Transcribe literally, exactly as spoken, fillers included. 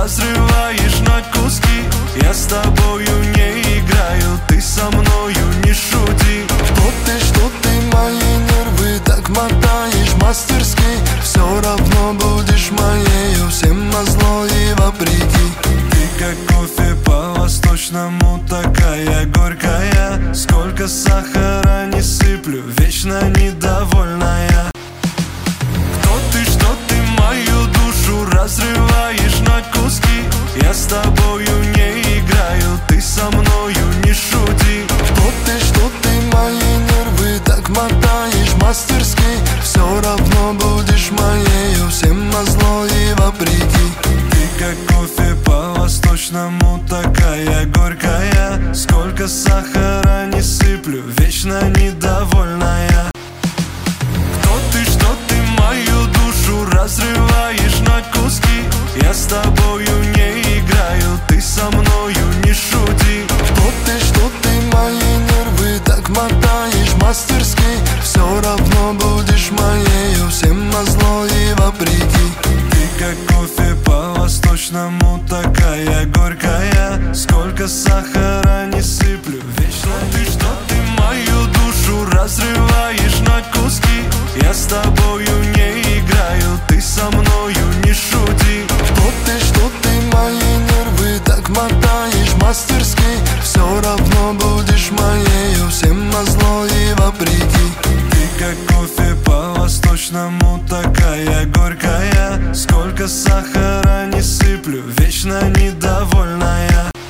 разрываешь на куски. Я с тобою не играю, ты со мною не шути. Что ты, что ты мои нервы так мотаешь мастерски. Все равно будешь моею, всем назло и вопреки. Ты как кофе по-восточному, такая горькая. Сколько сахара не сыплю, вечно недовольная. Кто ты, что ты мою душу разрываешь на куски. Я с тобою не играю, ты со мною не шути. Что ты, что ты мои нервы так мотаешь мастерски. Все равно будешь моею, всем назло и вопреки. Ты как кофе по-восточному, такая горькая. Сколько сахара не сыплю, вечно недовольная. Кто ты, что ты мою душу разрываешь на куски. Я с тобою не играю, ты со мною не шути. Что ты, что ты мои нервы так мотаешь мастерски. Все равно будешь моею, всем назло и вопреки. Ты как кофе по-восточному, такая горькая. Сколько сахара не сыплю, вечно. Ты, что ты мою душу разрываешь на куски. Я с тобою не играю, ты со мною не шути. Что ты, что ты мои нервы так мотаешь мастерски. Все равно будешь моею, всем назло и вопреки. Ты как кофе по-восточному, такая горькая. Сколько сахара не сыплю, вечно недовольная.